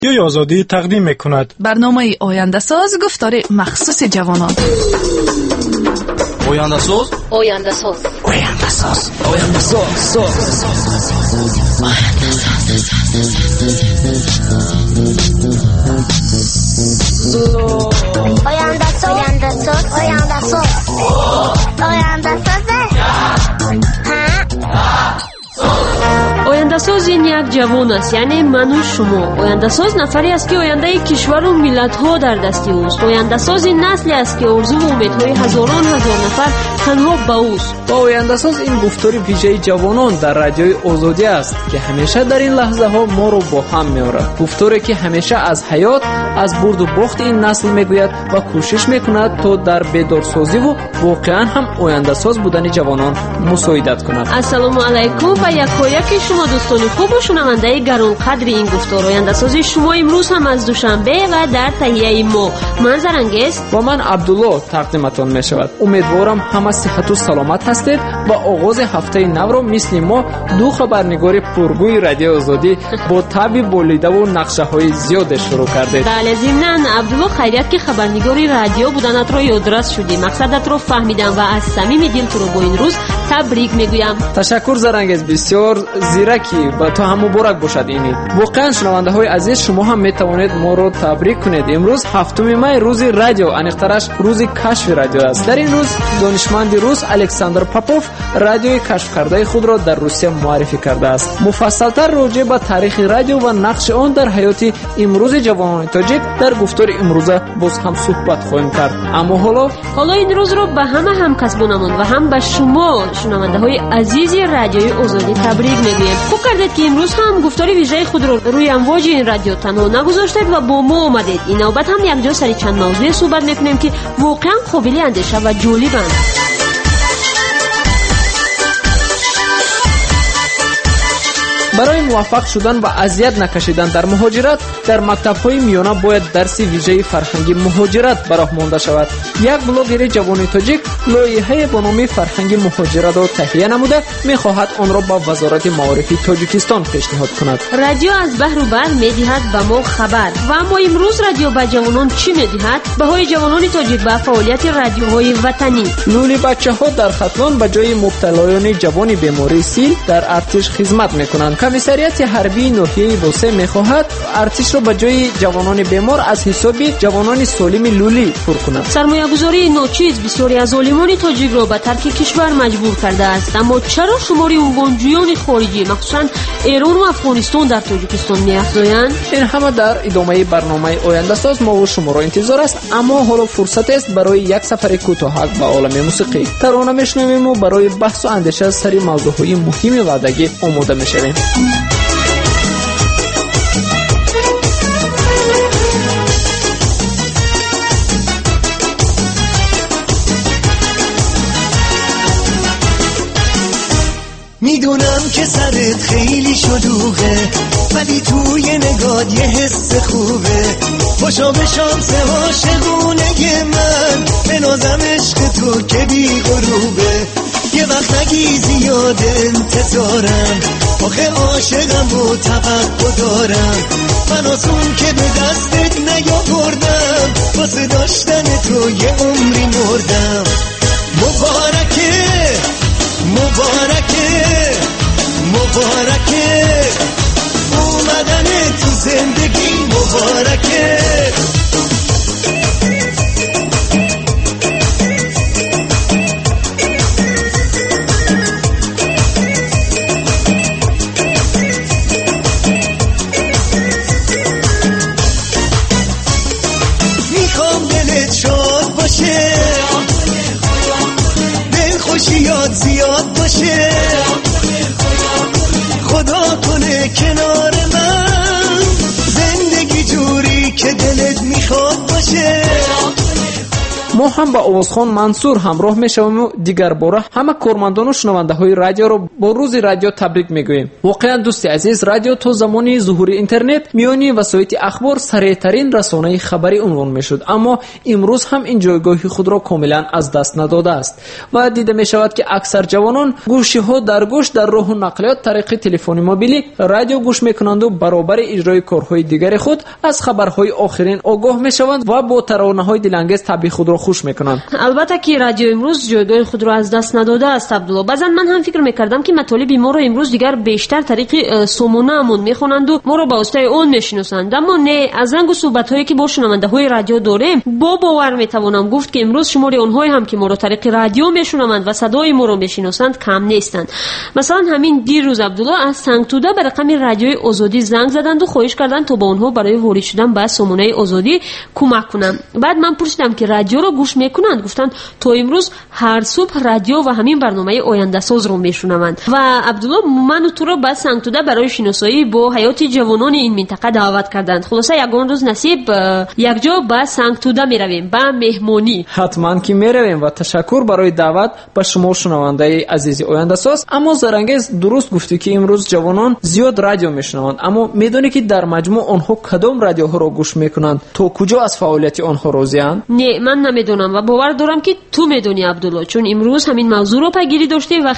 رادیوی آزادی تقدیم می‌کند برنامه آینده ساز، گفتار مخصوص جوانان. آینده ساز، آینده ساز، آینده ساز، آینده ساز، آینده ساز، آینده ساز، آینده ساز، آینده ساز. آینده ساز این یک جوان است، یعنی من و شما. آینده ساز نفری است که آینده کشور و ملت ها در دست اوست. آینده ساز این نسلی است که آرزو و امیدهای هزاران هزار نفر تنها به اوست. با آینده ساز این گفتار ویژه جوانان در رادیوی آزادی است که همیشه در این لحظه ها ما رو با هم می‌آورد. گفتاری که همیشه از حیات، از برد و باخت این نسل میگوید و کوشش میکند تا در بیدارسازی و واقعا هم آینده ساز بودن جوانان مساعدت کند. السلام علیکم و یکایک شما دوستان خوب و شنونده گرانقدر این گفتار. آینده ساز شما امروز هم از دوشنبه و در تهیه ما من زرنگیز و من عبدالله تقدیمتان می شود. امیدوارم همه صحت و سلامت هستید و آغاز هفته نو را مثل ما دو خبرنگار پرگوی رادیو آزادی با طبع بولیده و نقشه های زیاد شروع کردید. بله، ضمناً عبدالله خیریت که خبرنگاری رادیو بودنت را یادداشت شدی. مقصدت را فهمیدم و از صمیم دل تو رو با این روز تبریک میگویم. تشکر زرنگیز، بسیار زیرکی و تو هم مبارک باشد. اینی واقعا شنونده های عزیز شما هم می توانید ما رو تبریک کنید. امروز 7 می روز رادیو، انیقترش روز کشف رادیو است. در این روز دانشمند روس الکساندر پاپوف رادیوی کشف کرده خود را در روسیه معرفی کرده است. مفصلتر راجع به تاریخ رادیو و نقش آن در حیات امروز جوانان تاجیک در گفتار امروزه باز هم صحبت خواهیم کرد. اما حالا این روز رو به همه همکسبانمون و هم به شما شنونده های عزیز رادیوی آزادی تبریک میگویم. خوب کردید که امروز هم گفتار ویژه خود رو روی امواج این رادیو تنها نگذاشتید و با ما آمدید. این نوبت هم یک جا سر چند موضوع صحبت میکنیم که واقعا قابل اندیشه و جالبند. برای موفق شدن و اذیت نکشیدن در مهاجرت در مکتب‌های میانه باید درس ویژه فرهنگی مهاجرت به راه مانده شود. یک بلاگر جوان تاجیک لایحه با نام فرهنگ مهاجرت را تهیه نموده می‌خواهد آن را به وزارت معارف تاجیکستان پیشنهاد کند. رادیو از بحر و بر می‌دهد به ما خبر و اما امروز رادیو به جوانان چی می‌دهد؟ بهای جوانان تاجیک به فعالیت رادیوهای وطنی. لولی بچه‌ها در خطلان به جای مبتلایان جوان بیماری سیل در ارتش خدمت می‌کنند. کمیسریت حربی ناحیه واسه می‌خواهد ارتش را به جای جوانان بیمار از حساب جوانان سالم لولی پر کند. سرمایه‌گذاری ناچیز بسیاری از ظالمان تاجیک را به ترک کشور مجبور کرده است. اما چرا شماری عنوانجویان خارجی مخصوصاً ایران و افغانستان در تاجیکستان می‌افزایند؟ این همه در ادامه برنامه آینده ساز ما و شما را انتظار است. اما حالا فرصت است برای یک سفر کوتاه به عالم موسیقی. ترانه میشنویم و برای بحث و اندیشه سر موضوعهای مهم وعدگی آماده میشویم. میدونم که سرت خیلی شلوغه ولی توی نگات یه حس خوبه. خوشا به شانس عاشقونه من بنازم عشق تو که بی غروبه. یه وقت نگی زیاد انتظارم آخه عاشقم و توقع دارم. من آسون که به دستت نیاوردم واسه داشتن تو یه عمری مردم. مبارکه مبارکه مبارکه اومدن تو زندگی مبارکه. میخوام دلت شاد باشه، دل خوشیات زیاد باشه، خدا کنه کنار من زندگی جوری که دلت میخواد باشه. ما هم با آوازخوان منصور همراه میشویم و دیگر باره همه کارمندان و شنونده های رادیو رو با روز رادیو تبریک میگوییم. واقعا دوستی عزیز، رادیو تا زمانی ظهور اینترنت میانی وسایل اخبار سریعترین رسانه خبری عنوان میشد، اما امروز هم این جایگاه خود را کاملا از دست نداده است و دیده می شود که اکثر جوانان گوشی ها در گوش در راه و نقلیات طریق تلفن موبیلی رادیو گوش میکنند و برابر اجرای کارهای دیگر خود از خبرهای آخرین آگاه میشوند و با ترانه‌های دلانگیز طبیعی خود را خوش میکنند. البته که رادیو امروز جایگاه خود را از دست نداده است عبدالله. بعضا من هم فکر میکردم که مطالب ما را امروز دیگر بیشتر طریق سمونه‌مون میخونند و ما را با واسطه اون میشناسند، اما نه، از رنگ و صحبت‌هایی که با شنونده‌های رادیو داریم با باور میتوانم گفت که امروز شمار اونهایی هم که ما را طریق رادیو میشنوند و صدای ما را میشناسند کم نیستند. مثلا همین دیروز عبدالله از سنگتوده به رقم رادیوی آزادی زنگ زدند و خواهش کردند تا با اونها برای وارد شدن به سمونه آزادی کمک کنم. بعد من پرسیدم که رادیو را گوش میکنند، گفتند تا امروز هر صبح رادیو و همین برنامه آینده ساز رو میشنوند. و عبدالله من و تو را به سنگتوده برای شناسایی با حیات جوانان این منطقه دعوت کردند. خلاصه یگان روز نصیب یک جا به سنگتوده میرویم به مهمانی. حتما که میرویم و تشکر برای دعوت به شما شنونده عزیز آینده ساز. اما زرنگیز درست گفتی که امروز جوانان زیاد رادیو میشنوند، اما میدونی که در مجموع آنها کدام رادیوها را گوش میکنند؟ تو کجا از فعالیت آنها راضی‌اند؟ نه، من نمیدونم و باور دارم که تو میدونی عبدالله، چون امروز همین موضوع رو پیگیری داشتی و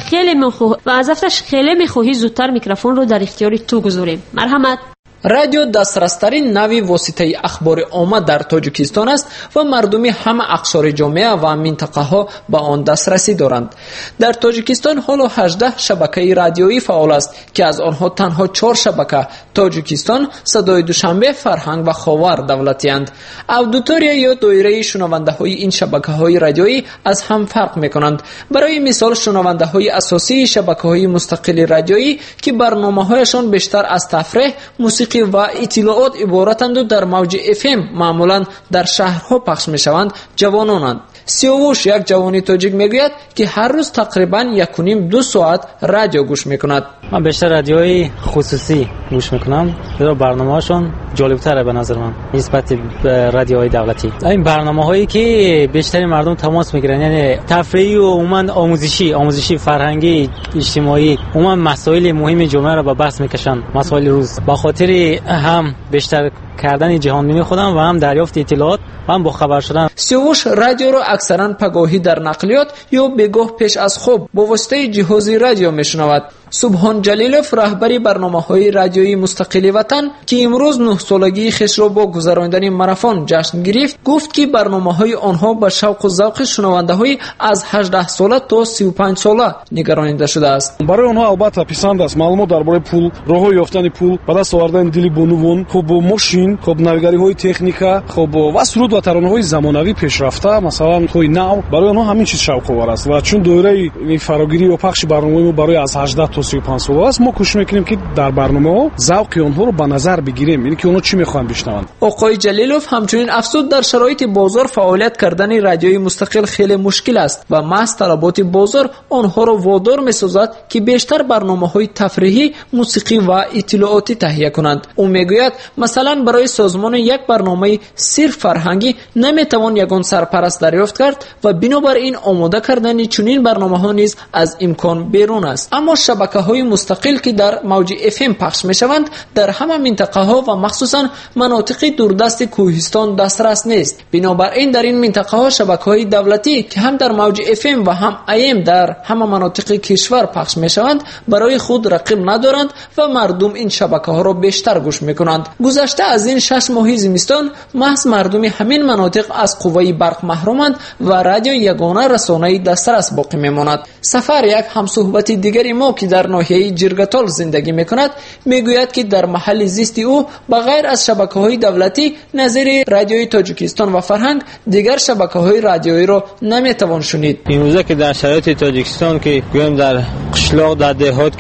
از افتش خیلی میخواهی زودتر میکروفون رو در اختیار تو گذاریم. مرحمت. رادیو دسترسترین نوی واسطه اخبار عامه در تاجیکستان است و مردمی همه اقشار جامعه و منطقه ها به آن دسترسی دارند. در تاجیکستان حالا 18 شبکه رادیویی فعال است که از آنها تنها 4 شبکه تاجیکستان، صدای دوشنبه، فرهنگ و خاور دولتی اند. اودیتوریا یا دایره شنونده های این شبکه های رادیویی از هم فرق می کنند. برای مثال شنونده های اساسی شبکه های مستقل رادیویی که برنامه هایشان بیشتر از تفریح، موسیقی و اطلاعات عبارتند و در موج FM معمولا در شهرها پخش می شوند جوانانند. سیاوش یک جوانی تاجیک میگوید که هر روز تقریبا 1.5-2 ساعت رادیو گوش میکند. من بیشتر رادیوی خصوصی گوش میکنم، چرا برنامه‌هاشون جالب‌تره به نظر من نسبت به رادیوهای دولتی. این برنامه‌هایی که بیشتر مردم تماس میگیرن، یعنی تفریحی و عموما آموزشی، فرهنگی، اجتماعی، عموما مسائل مهم جامعه را به بحث میکشن، مسائل روز. با خاطر هم بیشتر کردن جهانبینی خودم و هم دریافت اطلاعات و هم با خبر شدن. سیاوش رادیو را اکثرا پگاهی در نقلیات یا بگاه پیش از خواب با واسطه جهاز رادیو میشنود. سبحان جلیلوف رهبری برنامه‌های رادیویی مستقل وطن که امروز 9 سالگی خیش را با گذراندن ماراتون جشن گرفت، گفت که برنامه‌های آنها با شوق و ذوق شنونده‌های از 18 ساله تا 35 ساله نگرانیده شده است. برای آنها البته پسند است معلومات درباره پول، راه‌های یافتن پول، به دست آوردن دلی بانوان، خب ماشین، خب ناوگاری‌های تکنیکا، خب و سرود و ترانه‌های زمانوی پیشرفته، مثلا توی نو، برای آنها همین چیز شوق‌آور است و چون دوره فراگیری و پخش برنامه‌ای برای از 18 تا 35 سال است، ما کوشش میکنیم که در برنامه ذوق آنها رو به نظر بگیریم، یعنی که اونها چی میخوان بشنوند. آقای جلیلوف همچنین افزود در شرایط بازار فعالیت کردن رادیوی مستقل خیلی مشکل است و محض طلبات بازار آنها را وادار میسازد که بیشتر برنامه‌های تفریحی، موسیقی و اطلاعاتی تهیه کنند. او میگوید مثلا برای سازمان یک برنامه صرف فرهنگی نمیتوان یگان سرپرست دریافت کرد و بنابراین آماده کردن چنین برنامه‌ها نیز از امکان بیرون است. اما شبکه‌های مستقل که در موج FM پخش میشوند در همه منطقه ها و مخصوصا مناطق دوردست کوهستان دسترس نیست. بنابراین در این منطقه ها شبکه‌های دولتی که هم در موج FM و هم AM در همه مناطق کشور پخش میشوند برای خود رقیب ندارند و مردم این شبکه‌ها را بیشتر گوش میکنند. گذشته از این 6 ماه زمستان محض مردم همین مناطق از قوه برق محرومند و رادیو یگانه رسانه دسترس باقی میماند. سفر یک همصحبت دیگری ما که در ناحیه جرگتال زندگی میکند میگوید که در محل زیست او بغیر از شبکه‌های دولتی نظیر رادیوی تاجیکستان و فرهنگ دیگر شبکه‌های رادیویی را نمیتوان شنید. این روزا که در شرایط تاجیکستان که گویم در قشلاق در دهات که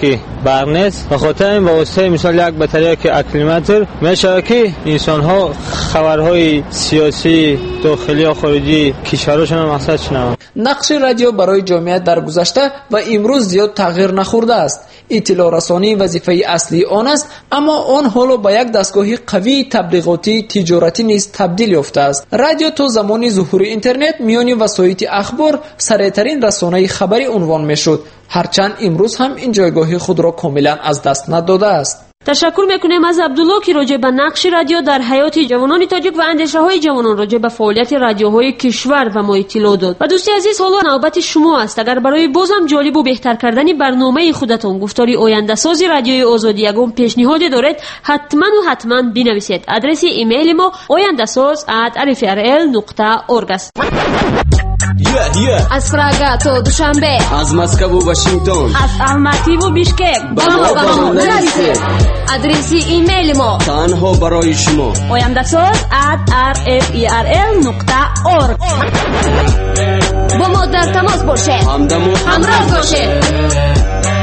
برق نیست. به خاطر این واسطه مثال یک بطری که اکلیمتر میشه که انسان ها خبرهای سیاسی داخلی یا خارجی کشورشون هم مقصد شنوند. نقش رادیو برای جامعیت در گذشته و امروز زیاد تغییر نخورده است. اطلاع رسانی وظیفه اصلی آن است، اما آن حالا به یک دستگاه قوی تبلیغاتی تجارتی نیز تبدیل یافته است. رادیو تا زمان ظهور اینترنت میان وسایط اخبار سریعترین رسانه خبری عنوان میشد، هرچند امروز هم این جایگاه خود را کاملا از دست نداده است. تشکر میکنیم از عبدالله که راجع به نقش رادیو در حیات جوانان تاجیک و اندیشه های جوانان راجع به فعالیت رادیوهای کشور و ما اطلاع داد. و دوستی عزیز، حالا نوبت شما است. اگر برای بازم جالب و بهتر کردن برنامه خودتان گفتاری آینده سازی رادیوی آزادی یگان پیشنهادی دارید، حتما بنویسید. آدرس ایمیل ما oyandasaz@rfrl.org است. از پراگ تا دوشنبه، از مسکو و واشنگتن، از الماتی و بیشکک، با ما نویسید. آدرس ایمیل ما تنها برای شما oyandasaz@rfrl.org. با ما در تماس باشید، همراه باشید.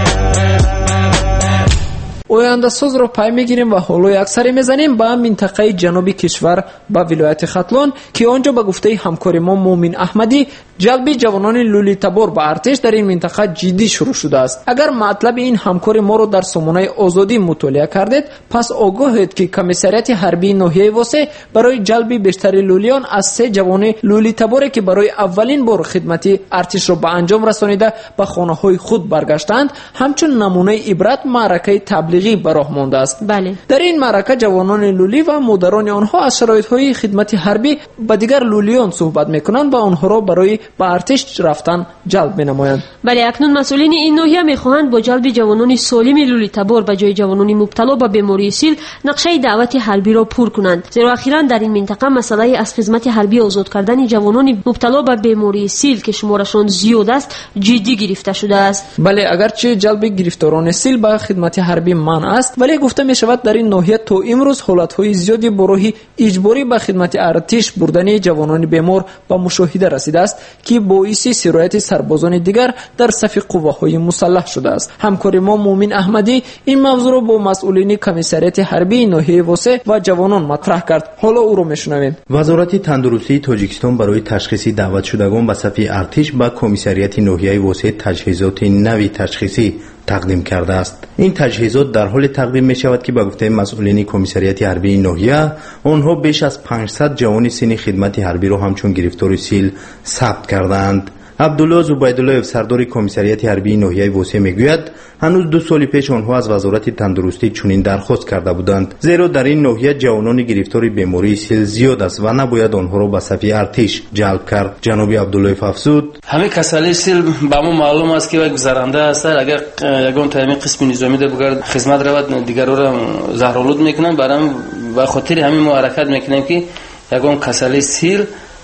آینده‌ساز را پی میگیریم و حالا یک سری میزنیم به منطقه جنوبی کشور، به ولایت ختلان که آنجا به گفته همکار ما مومن احمدی جلب جوانان لولی تبار به ارتش در این منطقه جدی شروع شده است. اگر مطلب این همکار ما را در سامانه آزادی مطالعه کردید، پس آگاهید که کمیسریت حربی ناحیه واسه برای جلب بیشتر لولیان از 3 جوان لولی تباری که برای اولین بار خدمت ارتش را به انجام رسانیده به خانه‌های خود برگشتند، همچون نمونه عبرت معرکه تبلیغی به راه مانده است. بله. در این معرکه جوانان لولی و مادران آنها از شرایط‌های خدمت حربی با دیگر لولیان صحبت می‌کنند و آنها را برای به ارتش رفتن جلب می‌نمایند. بله، اکنون مسئولین این ناحیه می‌خواهند با جلب جوانان سالم لولی تبار به جای جوانان مبتلا به بیماری سیل نقشه دعوت حربی را پر کنند، زیرا اخیراً در این منطقه مسئله از خدمت حربی آزاد کردن جوانان مبتلا به بیماری سیل که شمارشان زیاد است جدی گرفته شده است. بله، اگرچه جلب گرفتاران سیل به خدمت حربی منع است، ولی گفته می شود در این ناحیه تا امروز حالت‌های زیادی برای اجباری به خدمت ارتش بردن جوانان بیمار به مشاهده رسیده است که باعث سرایت سربازان دیگر در صف قواهای مسلح شده است. همکار ما مومن احمدی این موضوع را با مسئولین کمیسریت حربی ناحیه واسع و جوانان مطرح کرد. حالا او را میشنویم. وزارت تندرستی تاجیکستان برای تشخیص دعوت شدگان به صف ارتش به کمیسریت ناحیه واسع تجهیزات نوی تشخیصی تقدیم کرده است. این تجهیزات در حال تقدیم می شود که به گفته مسئولین کمیسریت حربی ناحیه، آنها بیش از 500 جوان سن خدمت حربی را همچون گرفتار سیل ثبت کردند. عبدالله زبیدالله سردار کمیسریت حربی ناحیه واسع میگوید هنوز 2 سال پیش آنها از وزارت تندرستی چنین درخواست کرده بودند، زیرا در این ناحیه جوانان گرفتار بیماری سیل زیاد است و نباید آنها را به صف ارتش جلب کرد. جناب عبدالله افزود همه کساله سیل به ما معلوم است که گذرنده است. اگر یگان تامین قسم نظامی ده بگرد خدمت رود دیگران را زهرآلود میکنن، برام به خاطر همین ما حرکت میکنیم که یگان کساله سیل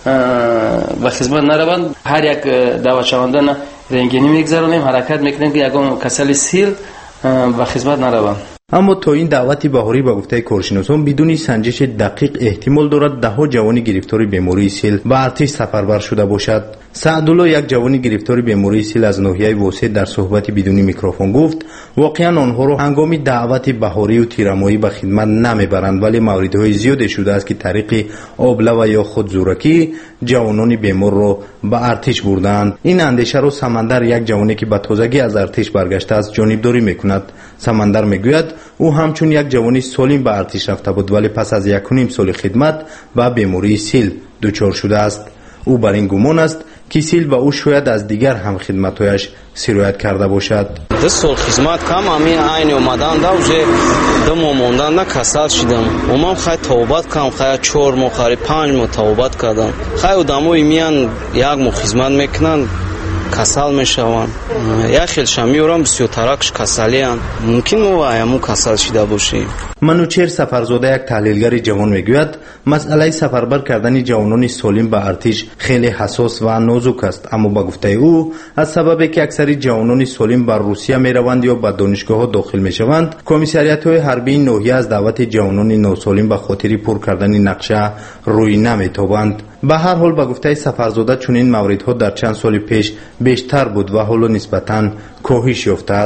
و خدمت نروند. هر یک دعوت شونده رنگینی میگذاریم، حرکت میکنیم که یگان کساله سیل و خدمت نروند. اما تا این دعوت بهاری به گفته کارشناسان بدون سنجش دقیق احتمال دارد 10 جوان گرفتار بیماری سیل به ارتش سفربر شده باشد. سعدالله، یک جوان گرفتار بیماری سیل از ناحیه واسع، در صحبت بدون میکروفون گفت واقعا آنها را هنگام دعوت بهاری و تیرمایی به خدمت نمیبرند، ولی موردهای زیاد شده است که طریق آبله و یا خود زورکی جوانان بیمار را به ارتش بردند. این اندیشه را سمندر، یک جوانی که به تازگی از ارتش برگشته است، جانبداری میکند. سمندر میگوید او همچون یک جوانی سالم به ارتش رفته بود، ولی پس از 1.5 سال خدمت به بیماری سیل دچار شده است. او بر این گمان است که سیل به او شاید از دیگر هم خدمت‌هایش سرایت کرده باشد. 2 سال خدمت کم همین عین اومدن دا уже 2 ماه موندن کسل شدم. اومم خیلی توبت کردم، خیلی 4 ماه قریب 5 ماه توبت کردم. خیلی آدمایی میان 1 ماه خدمت میکنن کسل میشوند. یا خیلیش میورم بسیار ترکش کسلیان. ممکن موایمون کسل شده باشیم. منوچهر سفرزاده، یک تحلیلگر جوان، میگوید مسئله سفربر کردن جوانان سالم به ارتش خیلی حساس و نازک است، اما با گفته او از سببی که اکثر جوانان سالم بر روسیه میروند یا به دانشگاه داخل میشوند، کمیسریت‌های حربی ناحیه از دعوت جوانان ناسالم به خاطر پر کردن نقشه روی نمیتابند. به هر حال با گفته سفرزاده چنین موردها در چند سال پیش بیشتر بود و حالا نسبتاً کاهش یافته است.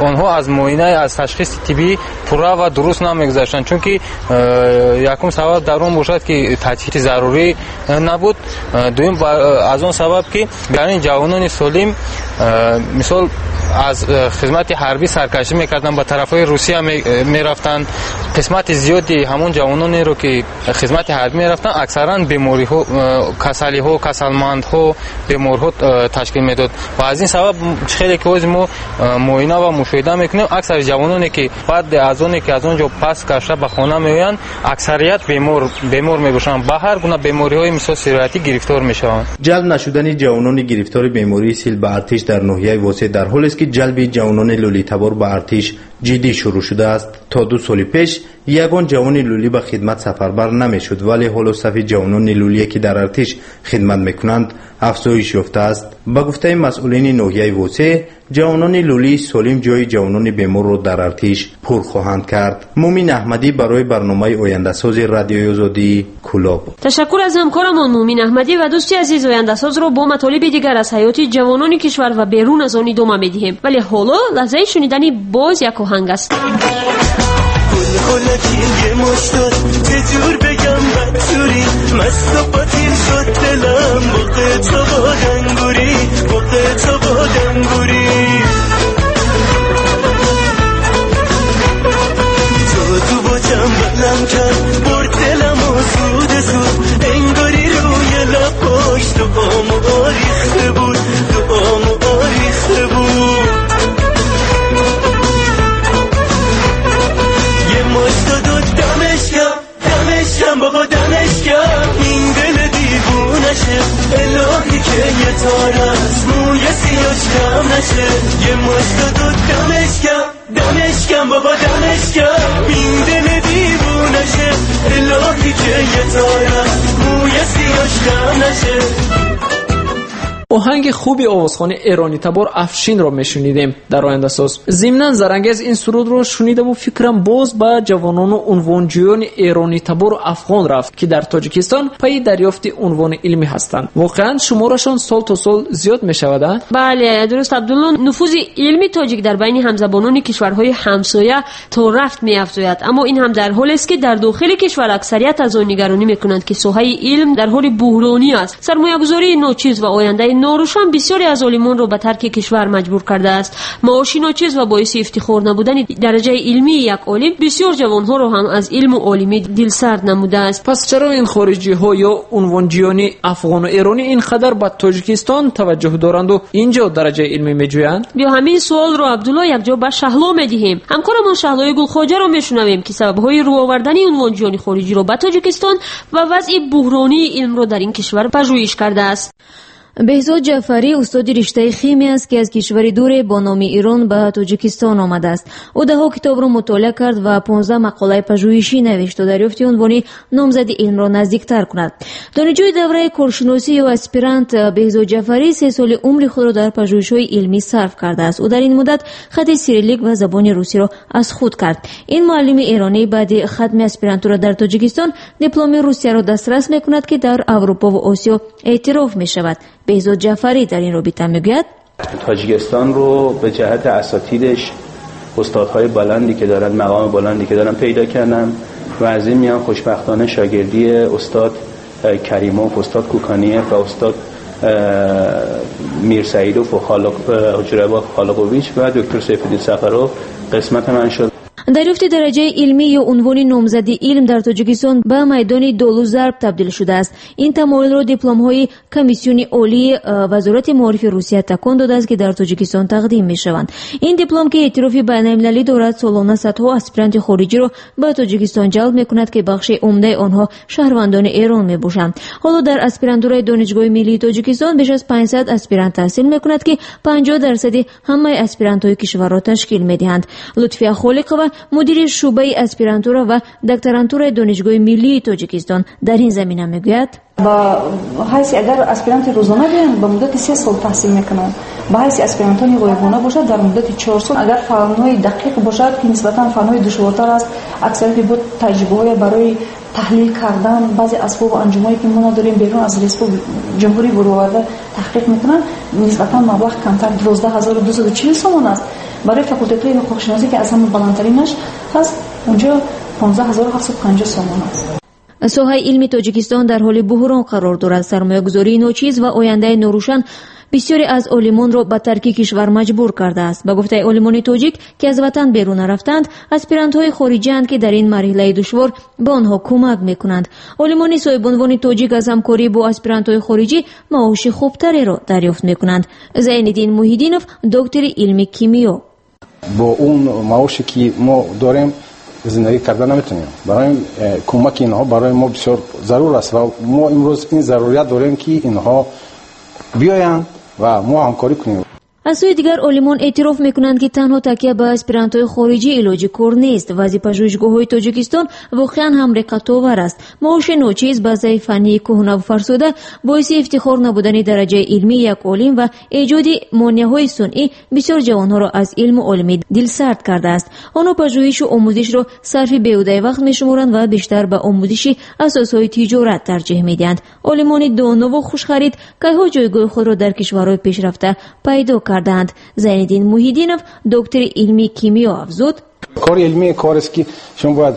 онҳо аз муоина аз ташхиси тиббӣ пурра ва дуруст намегузаштанд, чунки якум сабаб дар он бошад ки таҷҳизи зарурӣ набуд, дуюм аз он сабаб ки дар ин ҷавонони солим мисол аз хизмати ҳарбӣ саркашӣ мекарданд, ба тарафҳои Русия мерафтанд. қисмати зиёди ҳамон ҷавононеро ки хизмати ҳарбӣ мерафтанд аксаран бемориҳо, касалиҳо, касалмандҳо, беморҳо ташкил медод ва аз ин сабаб хеле ки ҳозир мо муоина ва мушоҳида мекунем аксари ҷавононе ки баъди аз оне ки аз он ҷо пас гашта ба хона меоянд аксарият бемор мебошанд, ба ҳар гуна бемориҳои мисол сироятӣ гирифтор мешаванд. ҷалб нашудани ҷавонони гирифтори бемории сил ба артиш дар ноҳияи восеъ дар ҳолест ки ҷалби ҷавонони лӯлитабор ба артиш ҷиддӣ шурӯъ шудааст. то 2 соли пеш ягон ҷавони лӯлӣ ба хидмат сафарбар намешуд, вале ҳоло сафи ҷавонони лӯлие ки дар артиш хидмат мекунанд афзоиш ёфтааст. ба гуфтаи масъулини ноҳияи восеъ ҷавонони лӯлии солим ҷои ҷавонони беморро дар артиш пур хоҳанд кард. мумин аҳмадӣ барои барномаи ояндасози радиои озодӣ, Кӯлоб. ташаккур аз ҳамкорамон мумин аҳмадӣ ва дӯсти азиз ояндасозро бо матолиби дигар аз ҳаёти ҷавонони кишвар ва берун аз он идома медиҳем, вале ҳоло лаҳзаи шунидани боз як оҳанг аст. الهی که یه تار از موی سیاش کم نشه یه مشت دمش کم بابا دمش کم این دل دیوونشه الهی که یه تار از موی سیاش کم نشه. оҳанги хуби овозхони эронитабор Афшинро мешунидем дар ояндасоз. зимнан зарангез ин сурудро шунидаму фикрам боз ба ҷавонону унвонҷӯёни эронитабору афғон рафт ки дар Тоҷикистон пайи дарёфти унвони илмӣ ҳастанд. воқеан шуморашон сол то сол зиёд мешавад? бале, дуруст Абдулло, нуфузи илми тоҷик дар байни ҳамзабонони кишварҳои ҳамсоя то рафт меафзояд, аммо ин ҳам дар ҳолест ки дар дохили кишвар аксарият аз он нигаронӣ мекунанд ки соҳаи илм дар ҳоли буҳронӣ аст. сармоягузории ночиз ва ояндаи норӯшан бисёре аз олимонро ба тарки кишвар маҷбур кардааст. маоши ночиз ва боиси ифтихор набудани дараҷаи илмии як олим бисёр ҷавонҳоро ҳам аз илму олимӣ дилсард намудааст. пас чаро ин хориҷиҳо ё унвонҷиёни афғону эронӣ ин қадар ба Тоҷикистон таваҷҷӯҳ доранду ин ҷо дараҷаи илмӣ меҷӯянд? биё ҳамин суолро Абдулло якҷо ба Шаҳло медиҳем. ҳамкорамон Шаҳлои Гулхоҷаро мешунавем ки сабабҳои рӯовардани унвонҷиёни хориҷиро ба Тоҷикистон ва вазъи буҳронии илмро дар ин кишвар пажӯҳиш кардааст. беҳзод ҷаъфарӣ устоди риштаи химия аст ки аз кишвари дуре бо номи Ирон ба Тоҷикистон омадааст. ӯ даҳо китобро мутолиа кард ва 15 мақолаи пажӯҳишӣ навишт то дарёфти унвони номзади илмро наздиктар кунад. донишҷӯи давраи коршиносӣ ё аспирант беҳзод ҷаъфарӣ 3 соли умри худро дар пажӯҳишҳои илмӣ сарф кардааст. ӯ дар ин муддат хати сирилик ва забони русиро аз худ кард. ин муаллими эронӣ баъди хатми аспирантура дар Тоҷикистон дипломи русияро дастрас мекунад ки дар Аврупо ва Осиё эътироф мешавад. بهزاد جعفری در این رابطه میگوید تاجیکستان رو به جهت اساتیدش استادهای بلندی که دارن، مقام بلندی که دارن پیدا کردم و از این میان خوشبختانه شاگردی استاد کریموف، استاد کوکانیف و استاد میرسعیدوف و جوربا خالقوویچ و دکتر سیفالدین سفرو قسمت من شد. дарёфти дараҷаи илмӣ ё унвони номзади илм дар Тоҷикистон ба майдони долу зарб табдил шудааст. ин тамоилро дипломҳои комиссиони олии вазорати маорифи Русия такон додааст ки дар Тоҷикистон тақдим мешаванд. ин диплом ки эътирофи байналмилалӣ дорад, солона садҳо аспиранти хориҷиро ба Тоҷикистон ҷалб мекунад ки бахши умдаи онҳо шаҳрвандони Эрон мебошанд. ҳоло дар аспирантураи Донишгоҳи миллии Тоҷикистон беш аз 500 аспирант таҳсил мекунад ки 50% ҳамаи аспирантҳои кишварро ташкил медиҳанд. лутфия холиқова мудири шӯъбаи аспирантура ва докторантураи Донишгоҳи миллии Тоҷикистон дар ин замина мегӯяд: ба ҳайси агар аспиранти рӯзона биёянд ба муддати 3 сол таҳсил мекунанд به حیث اسپرانتان غایبانه باشد در مدت 4 سال. اگر فن‌های دقیق باشد که نسبتا فن‌های دشوارتر است، اکثریت بود تجربه‌های برای تحلیل کردن بعضی اسباب و انجمنایی که ما داریم بیرون از ریسپوبلیک جمهوری برآورده تحقیق میکنن، نسبتا مبلغ کمتر 12240 سوم است. برای فاکولتهای حقوق‌شناسی که از همه بلندترینش هست اونجا 15750 سوم است. ساحه علمی تاجیکستان در حال بحران قرار دارد. سرمایه‌گذاری ناچیز و آینده ناروشن بسیاری از عالمان را به ترک کشور مجبور کرده است. به گفته عالمان تاجیک که از وطن بیرون رفتند، اسپرانت‌های خارجی‌اند که در این مرحله دشوار به آنها کمک می‌کنند. عالمان صاحب عنوان تاجیک از همکاری با اسپرانت‌های خارجی معاش خوبتری را دریافت می‌کنند. زین‌الدین موحیدینوف دکتر علم کیمیا: با اون معاشی که ما داریم زندگی کردن نمیتونیم. برای کمک اینها برای ما بسیار ضرور است و ما امروز این ضروریت داریم که اینها بیاین و ما همکاری کنیم. از سوی دیگر عالمان اعتراف میکنند که تنها تکیه به اسپرانتوی خارجی علاج کار نیست. وضع پژوهشگاه‌های تاجیکستان واقعا هم رقت‌آور است. معاش ناچیز با ضعف فنی کهنه و فرسوده باعث افتخار نبودن درجه علمی یک عالم و ایجاد مانع‌های صنعی بسیار جوانها را از علم و علمی دلسرد کرده است. آنها پژوهش و آموزش را صرف بیهوده وقت میشمارند و بیشتر به آموزش اساسهای تجارت ترجیح میدهند. عالمان دانا و خوشخرید که ها جایگاه خود را در کشورهای پیشرفته پیدا کردند. زین‌الدین موحیدینوف دکتر علمی کیمیا افزود: کار علمی کاری است که شما باید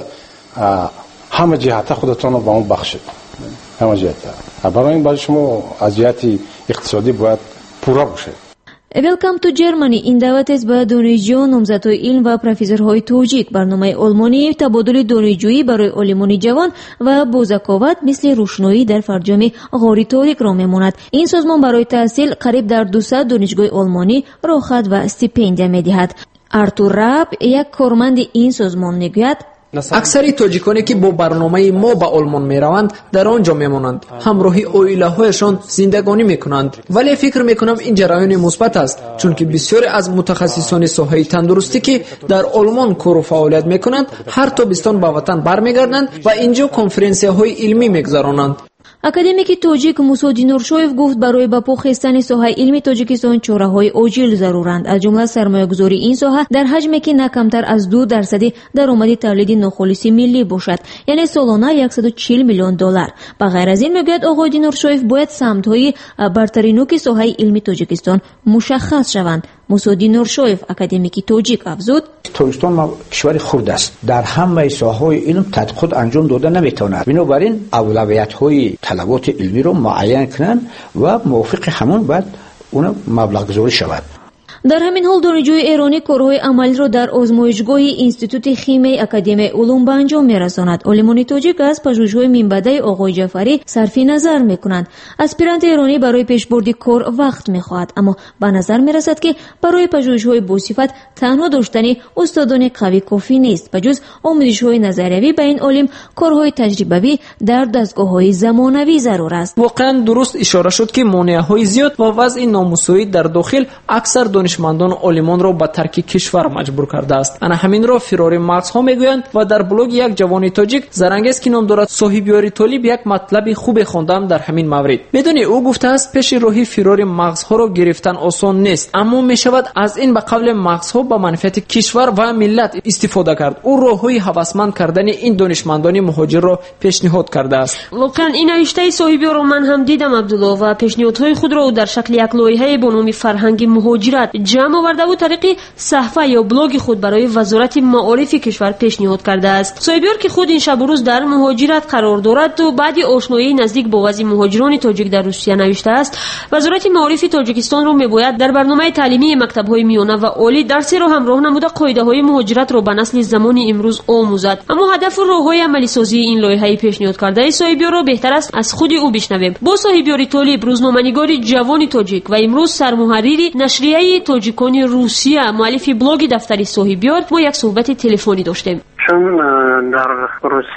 همه جهت خودتون رو به اون بخشید. همه جهت. برای این باید شما از جهت اقتصادی باید پورا باشید. Welcome to Germany. این دعوت است به دانشجویان، نامزدهای علم و پروفسورهای تاجیک. برنامه آلمانی تبادل دانشجویی برای عالمان جوان و با ذکاوت مثل روشنایی در فرجام غار تاریک را میماند. این سازمان برای تحصیل قریب در 200 دانشگاه آلمانی راحت و استیپندیا میدهد. آرتور راب یک کارمند این سازمان میگوید: اکثر تاجیکانی که با برنامه ما به آلمان میروند در آنجا میمانند، همراهی عائله‌هایشان زندگانی میکنند. ولی فکر میکنم این جریان مثبت است، چون که بسیاری از متخصصان ساحه تندرستی که در آلمان کار و فعالیت میکنند هر تابستان به وطن برمیگردند و اینجا کنفرانسی‌های علمی میگذرانند. اکادمیک تاجیک موسی دینورشویف گفت برای به پا خستن ساحه علمی تاجیکستان چاره‌های عاجل ضرورند. از جمله سرمایه‌گذاری این ساحه در حجمی که نه کمتر از 2% درآمد تولید ناخالص ملی باشد، یعنی سالانه $140 میلیون. به غیر از این میگوید آقای دینورشویف باید سمت‌های برترینوک ساحه علمی تاجیکستان مشخص شوند. موسی دینورشویف اکادمیک تاجیک افزود: تاجیکستان کشور خرد است، در همه ساحه‌های علم تحقیقات انجام داده نمیتواند. بنابراین اولویت‌های طلبات علمی رو معین کنند و موافق همون بعد اون مبلغ گذاری شود. در همین حال دانشجوی ایرانی کارهای عملی را در آزمایشگاه اینستیتوت خیمی اکادمی علوم به انجام می‌رساند. عالمان تاجیک از پژوهش‌های منبعی آقای جعفری صرف نظر می‌کنند. اسپرانت ایرانی برای پیشبرد کار وقت می‌خواهد، اما به نظر می‌رسد که برای پژوهش‌های باصفت تنها داشتن استادان قوی کافی نیست. بجز آموزش‌های نظریوی به این عالم کارهای تجربوی در دستگاه‌های زمانوی ضرور است. واقعا درست اشاره شد که مانع‌های زیاد و وضع نامساوی در داخل اکثر دانشمندان آلمان را به ترک کشور مجبور کرده است. انا همین را فراری مغز ها میگویند و در بلوگ یک جوان تاجیک زرنگیز که نام دارد صاحبیاری طالب یک مطلب خوب خواندم در همین مورد. بدون او گفته است پیش راهی فراری مغز ها را گرفتن آسان نیست، اما می شود از این به قبل مغز ها به منفعت کشور و ملت استفاده کرد. او راهی هوسمند کردن این دانشمندان مهاجر را پیشنهاد کرده است. واقعا این نوشته صاحبی رو من هم دیدم عبدالله و پیشنهادهای خود را در شکل یک لایحه با نام فرهنگ مهاجرت جمع آورده و طریق صفحه یا بلاگ خود برای وزارت معارف کشور پیشنهاد کرده است. صاحبیار که خود این شب و روز در مهاجرت قرار دارد و بعد آشنایی نزدیک با وضع مهاجران تاجیک در روسیه نوشته است وزارت معارف تاجیکستان را میباید در برنامه تعلیمی مکتب‌های میانه و عالی درسی را همراه نموده قاعده‌های مهاجرت را به نسل زمان امروز آموزد. اما هدف و راه‌های عملی سازی این لایحه پیشنهاد کرده صاحبیار را بهتر است از خود او بشنویم. با صاحبیار طالب روزنامه‌نگار جوان تاجیک و امروز سرمحرر نشریه تاجیکان روسیه مؤلف بلاگ دفتر صاحبیار ما یک صحبت تلفنی داشتیم. چون در روسیه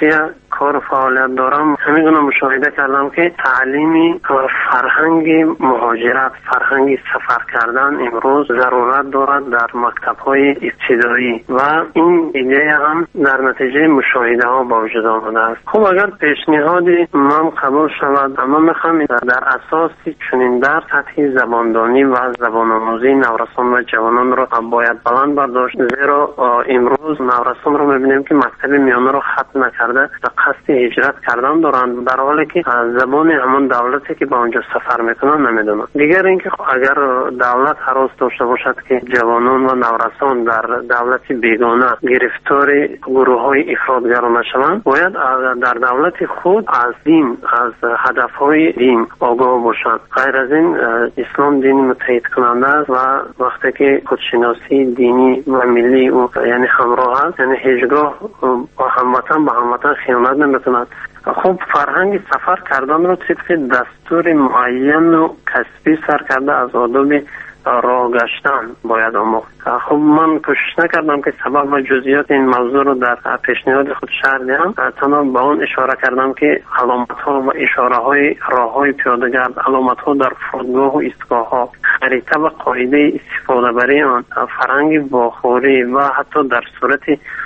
کار و فعالیت دارم همین گونه مشاهده کردم که تعلیم فرهنگ مهاجرت، فرهنگ سفر کردن امروز ضرورت دارد در مکتب‌های ابتدایی و این ایده هم در نتیجه مشاهده ها با وجود آمده است. خب اگر پیشنهادی من قبول شود، اما میخوام در اساس چنین در سطح زباندانی و زبان‌آموزی نورسان و جوانان را باید بلند برداشت، زیرا امروز نورسان رو میبینیم که مکتب میانه رو ختم نکرده و قصد هجرت کردن دارند، در حالی که زبان همون دولتی که با اونجا سفر میکنن نمیدونن. دیگر اینکه اگر دولت حراس داشته باشد که جوانان و نورسان در دولت بیگانه گرفتار گروه‌های افراطگرا نشوند، باید در دولت خود از دین، از هدف‌های دین آگاه باشند. غیر از این اسلام دین متحد کننده است و وقتی که خودشناسی دینی و ملی او یعنی همراه است، یعنی هیچگاه با هموطن خیانت نمی‌کند. خب فرهنگ سفر کردن رو طبق دستور معین و کسبی سر کرده از آداب راه گشتن باید آموخت. خب من کوشش نکردم که سبب و جزئیات این موضوع رو در پیشنهاد خود شرح دهم، تنها به اون اشاره کردم که علامت‌ها و اشاره‌های راه‌های پیاده‌گرد، علامت‌ها در فرودگاه و ایستگاه‌ها، خریطه و قاعده استفاده برای آن، فرهنگ واخوری و حتی در صورت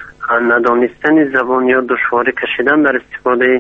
ندانستن زبان یا دشواری کشیدن در استفاده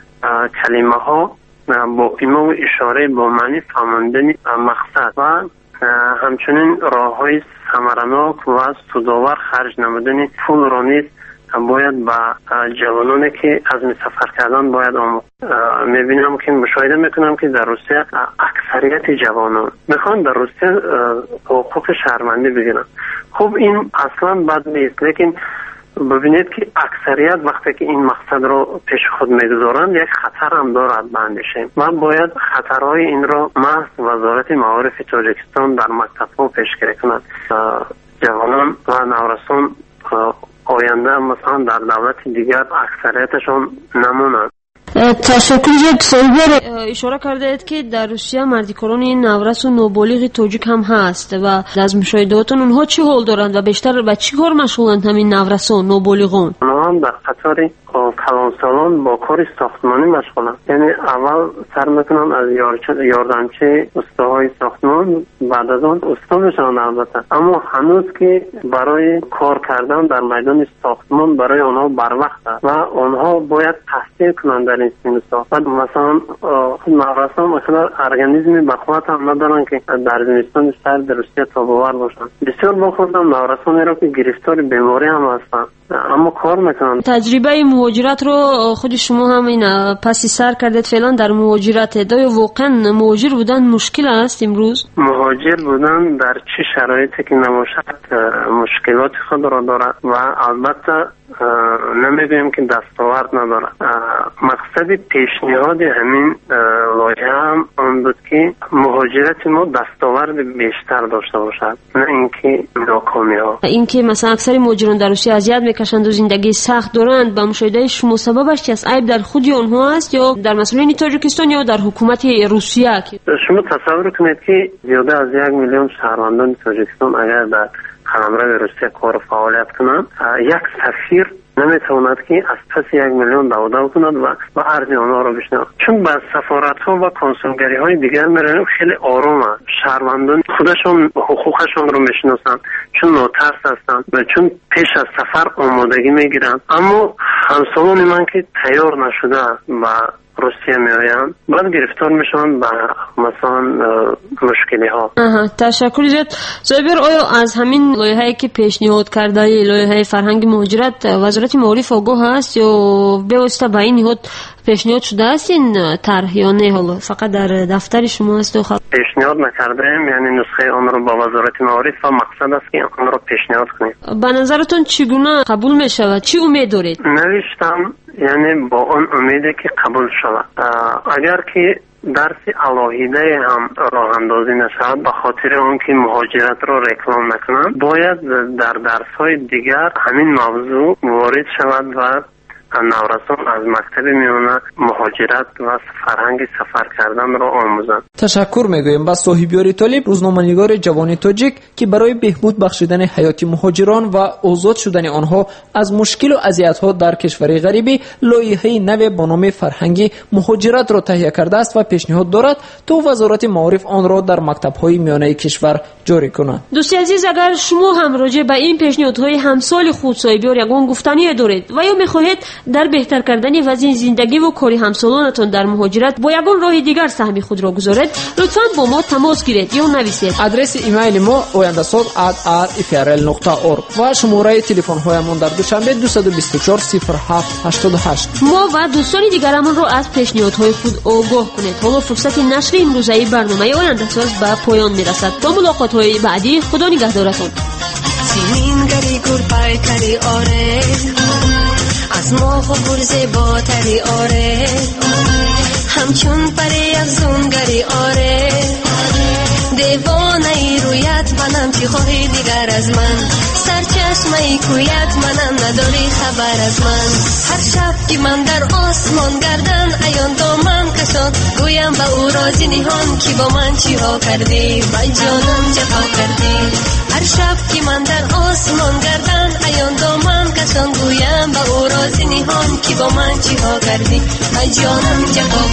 کلمه ها با ایما و اشاره با معنی فهماندن مقصد و همچنین راه های ثمرناک و سودآور خرج نمودن پول را نیز باید با جوانانی که عزم سفر کردن باید آموخت. میبینم که مشاهده میکنم که در روسیه اکثریت جوانان میخوان در روسیه حقوق شهروندی بگیرن. خب این اصلا بد نیست، لیکن ببینید که اکثریت وقتی که این مقصد رو پیش خود میگذارند یک خطر هم دارد به اندیشه. من باید خطرهای این رو محض وزارت معارف تاجیکستان در مکتب‌ها پیشگیری کند. جوانان و نورسان آینده مثلا در دولت دیگر اکثریتشان نمونند. تشکر جد صاحب اشاره کردید که در روسیه مردکاران نورس و نوبالغ تاجیک هم هست و از مشاهداتون اونها چی حال دارند و بیشتر به چی کار مشغولند همین نورسان نوبالغان؟ اونها هم در قطار کلانسالان با کار ساختمانی مشغولند، یعنی اول سر میکنن از یاردمچه استاهای ساختمان، بعد از آن استا میشن البته، اما هنوز که برای کار کردن در میدان ساختمان برای آنها بر وقت است و آنها باید تحصیل کنند در این سینوسا. مثلا نورسان مثلا ارگانیزمی بخوات هم ندارن که در زمستان سرد روسیه تاباور باشن. بسیار بخوردم نورسانی را که گرفتار بیماری هم هستن اما کار میکنن. تجربه مهاجرت رو خود شما هم این پسی سر کردید فعلا در مهاجرت، دایا واقعا مهاجر بودن مشکل است امروز؟ مهاجر بودن در چه شرایطی که نباشد مشکلات خود را دارد و البته نمیگویم که دستاورد ندارد. مقصد پیشنهاد همین لایحه هم آن بود که مهاجرت ما دستاورد بیشتر داشته باشد، نه اینکه ناکامی ها. اینکه مثلا اکثر مهاجران در روسیه اذیت میکشند و زندگی سخت دارند، با مشاهده شما سببش چی است؟ عیب در خود آنها است یا در مسئولین تاجیکستان یا در حکومت روسیه؟ شما تصور کنید که زیاده از 1 میلیون شهروندان تاجیکستان اگر در قلمرو روسیه کار و فعالیت کنند، یک سفیر نمیتواند که از پس 1 میلیون دعوت کند و عرض آنها را بشنود، چون به سفارت ها و کنسولگری های دیگر میرن خیلی آرومه. شهروندان خودشون حقوقشون رو میشناسند چون ناترس هستند و چون پیش از سفر آمادگی میگیرند، اما همسالان من که تیار نشده و روسیه میآیند بعد گرفتار میشن به مثلا مشکلی ها. تشکر جد زایبر. آیا از همین لایحه‌ای که پیشنهاد کرده لایحه فرهنگ مهاجرت وزارت معارف آگاه هست یا به واسطه به این نهاد پیشنهاد شده است این طرح یا نه؟ حالا فقط در دفتر شما است؟ پیشنهاد نکردیم، یعنی نسخه آن رو با وزارت معارف و مقصد است که آن رو پیشنهاد کنیم. به نظرتون چگونه قبول می شود؟ چی امید دارید؟ نوشتم یعنی با اون امیده که قبول شود. اگر که درس علاهیده هم راه اندازی نشود به خاطر اون که مهاجرت رو رکلام نکنند، باید در درس های دیگر همین موضوع وارد شود و نورسان از مکتب میونه مهاجرت و فرهنگ سفر کردن را آموزند. تشکر میگویم با صاحبیاری طالب، روزنامه‌نگار جوان تاجیک که برای بهبود بخشیدن حیات مهاجران و آزاد شدن آنها از مشکل و اذیت‌ها در کشور غریبی لایحه نو با نام فرهنگ مهاجرت را تهیه کرده است و پیشنهاد دارد تا وزارت معارف آن را در مکتب‌های میانه کشور جاری کند. دوستی عزیز، اگر شما هم راجع به این پیشنهادهای همسال خود صاحبیار یگان گفتنی دارید و یا می‌خواهید در بهتر کردن وضع زندگی و کاری همسالانتان در مهاجرت با یگان راه دیگر سهم خود را گذارید، لطفاً با ما تماس گیرید یا نویسید. آدرس ایمیل ما oyandasod@rfrl.org و شماره تلفن هایمان در دوشنبه 224 0788. ما و دوستان دیگرمان را از پیشنهادهای خود آگاه کنید. حالا فرصت نشر امروزه برنامه آینده‌ساز به پایان میرسد. تا ملاقات‌های بعدی، خدا نگهدارتان. سیمین گری گر پای کری آره از ما خبر زیباتری آره همچون پری افزون گری آره دیوانه ای رویت منم چی خواهی دیگر از من سرچشمه ای کویت منم نداری خبر از من هر شب که من در آسمان گردن ایان دامن کشان گویم به او رازی نهان که با من چی ها کردی با جانم جفا کردی هر شب که من در آسمان گردن ایان دامن کشان گویم به او رازی نهان که با من چی ها کردی با جانم جفا